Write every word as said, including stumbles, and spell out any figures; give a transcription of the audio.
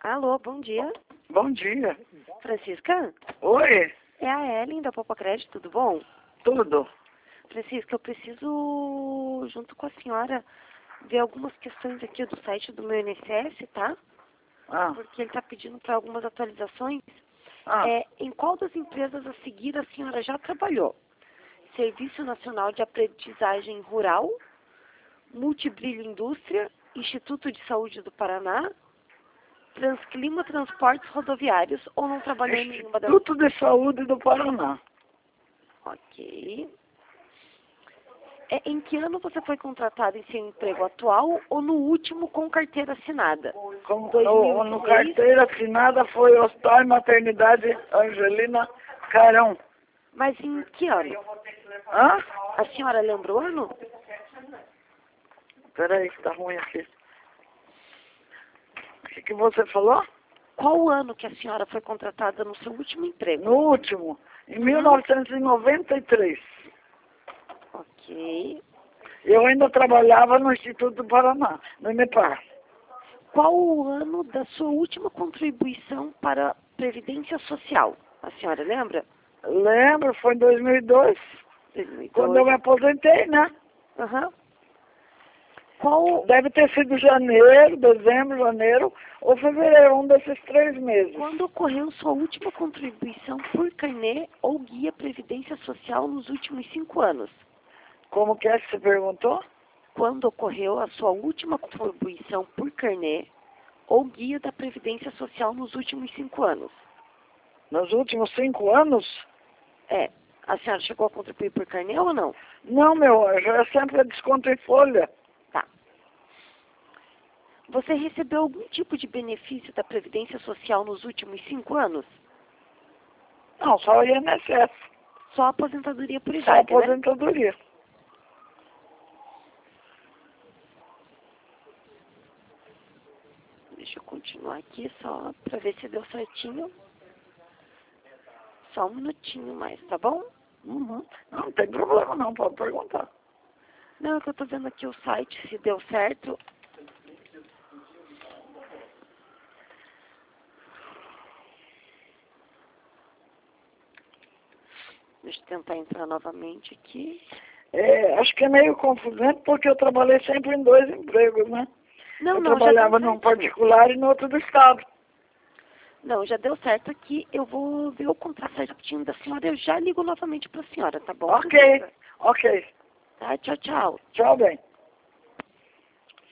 Alô, bom dia. Bom dia. Francisca? Oi, É a Ellen da Popa Crédito, tudo bom? tudo. Francisca, eu preciso, junto com a senhora, ver algumas questões aqui do site do meu I N S S, tá? Ah, Porque ele está pedindo para algumas atualizações. ah, É, em qual das empresas a seguir a senhora já trabalhou? Serviço Nacional de Aprendizagem Rural, Multibrilho Indústria, Instituto de Saúde do Paraná, Transclima Transportes Rodoviários, ou não trabalhou em nenhuma das... Instituto de Saúde do Paraná. Ok. É, em que ano você foi contratado em seu emprego atual ou no último com carteira assinada? Com, dois mil no, e no seis. carteira assinada foi Hospital e Maternidade Angelina Carão. Mas em que ano? Hã? A senhora lembra o ano? Peraí, que tá ruim aqui. O que, que você falou? Qual o ano que a senhora foi contratada no seu último emprego? No último, em mil novecentos e noventa e três. Ok. Eu ainda trabalhava no Instituto do Paraná, no INEPAR. Qual o ano da sua última contribuição para a Previdência Social? A senhora lembra? Lembro, foi em dois mil e dois, dois mil e dois. quando eu me aposentei, né? Aham. Qual, Deve ter sido janeiro, dezembro, janeiro ou fevereiro, um desses três meses. quando ocorreu sua última contribuição por carnê ou guia Previdência Social nos últimos cinco anos? Como que é que você perguntou? Quando ocorreu a sua última contribuição por carnê ou guia da Previdência Social nos últimos cinco anos? Nos últimos cinco anos? É. A senhora chegou a contribuir por carnê ou não? Não, meu anjo, é sempre desconto em folha. Tá. Você recebeu algum tipo de benefício da Previdência Social nos últimos cinco anos? Não, só o I N S S, Só a aposentadoria por só a idade, né? aposentadoria. Deixa eu continuar aqui só para ver se deu certinho. Só um minutinho mais, tá bom? Uhum. Não, não tem problema não, pode perguntar. Não, é que eu tô vendo aqui o site, se deu certo. Deixa eu tentar entrar novamente aqui. É, acho que é meio confusante porque eu trabalhei sempre em dois empregos, né? Não, eu não, já trabalhava deu num certo. particular e no outro do estado. Não, já deu certo aqui. Eu vou ver o contrato certinho da senhora. Eu já ligo novamente pra senhora, tá bom? Ok, ok. Tá, tchau, tchau. Tchau, bem.